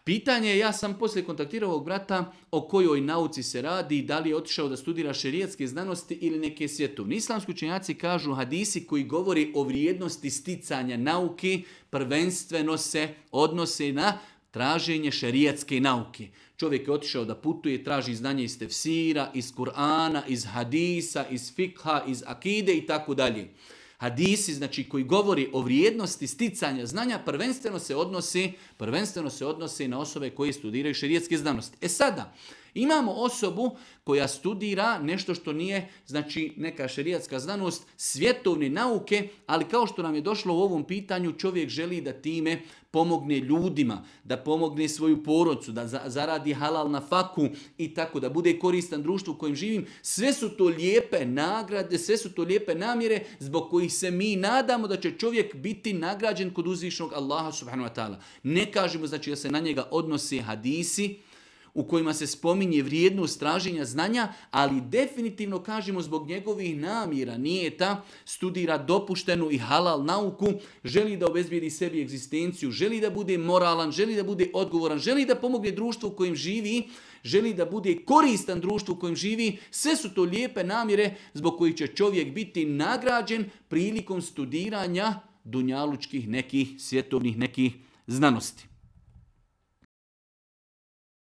Pitanje je, ja sam poslije kontaktirao ovog brata o kojoj nauci se radi, da li je otišao da studira šerijatske znanosti ili neke svjetovne. Islamski učenjaci kažu hadisi koji govori o vrijednosti sticanja nauke, prvenstveno se odnose na traženje šerijatske nauke. Čovjek je otišao da putuje, traži znanje iz tefsira, iz Kur'ana, iz hadisa, iz fikha, iz akide i tako dalje. Hadisi, znači koji govori o vrijednosti sticanja znanja, prvenstveno se odnose na osobe koje studiraju šerijatske znanosti. E sada, imamo osobu koja studira nešto što nije, znači neka šerijatska znanost, svjetovne nauke, ali kao što nam je došlo u ovom pitanju, čovjek želi da time pomogne ljudima, da pomogne svoju porodcu, da zaradi halal na faku i tako, da bude koristan društvu u kojem živim. Sve su to lijepe nagrade, sve su to lijepe namjere zbog kojih se mi nadamo da će čovjek biti nagrađen kod uzvišnog Allaha subhanahu wa ta'ala. Ne kažemo znači da se na njega odnose hadisi u kojima se spominje vrijednost traženja znanja, ali definitivno kažemo zbog njegovih namjera, nijeta, studira dopuštenu i halal nauku, želi da obezbijedi sebi egzistenciju, želi da bude moralan, želi da bude odgovoran, želi da pomogne društvu u kojem živi, želi da bude koristan društvu u kojem živi. Sve su to lijepe namjere zbog kojih će čovjek biti nagrađen prilikom studiranja dunjalučkih nekih svjetovnih nekih znanosti.